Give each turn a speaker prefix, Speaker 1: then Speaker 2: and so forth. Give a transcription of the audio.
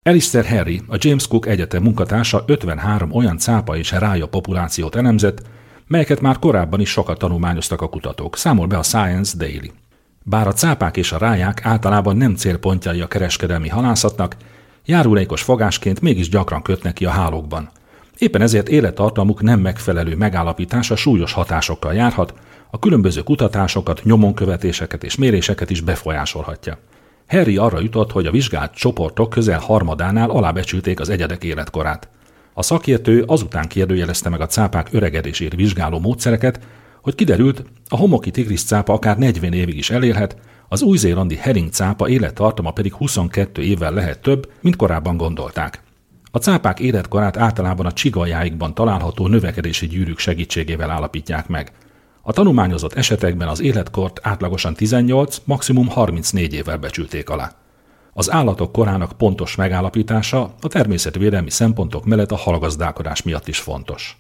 Speaker 1: Alistair Harry, a James Cook Egyetem munkatársa 53 olyan cápa és rája populációt elemzett, melyeket már korábban is sokat tanulmányoztak a kutatók, számol be a Science Daily. Bár a cápák és a ráják általában nem célpontjai a kereskedelmi halászatnak, járulékos fogásként mégis gyakran kötnek ki a hálókban. Éppen ezért élettartamuk nem megfelelő megállapítása súlyos hatásokkal járhat, a különböző kutatásokat, nyomonkövetéseket és méréseket is befolyásolhatja. Harry arra jutott, hogy a vizsgált csoportok közel harmadánál alábecsülték az egyedek életkorát. A szakértő azután kérdőjelezte meg a cápák öregedését vizsgáló módszereket, hogy kiderült, a homoki tigriscápa akár 40 évig is elélhet, az új-zélandi herringcápa élettartama pedig 22 évvel lehet több, mint korábban gondolták. A cápák életkorát általában a csigaljáikban található növekedési gyűrűk segítségével állapítják meg. A tanulmányozott esetekben az életkort átlagosan 18, maximum 34 évvel becsülték alá. Az állatok korának pontos megállapítása a természetvédelmi szempontok mellett a halgazdálkodás miatt is fontos.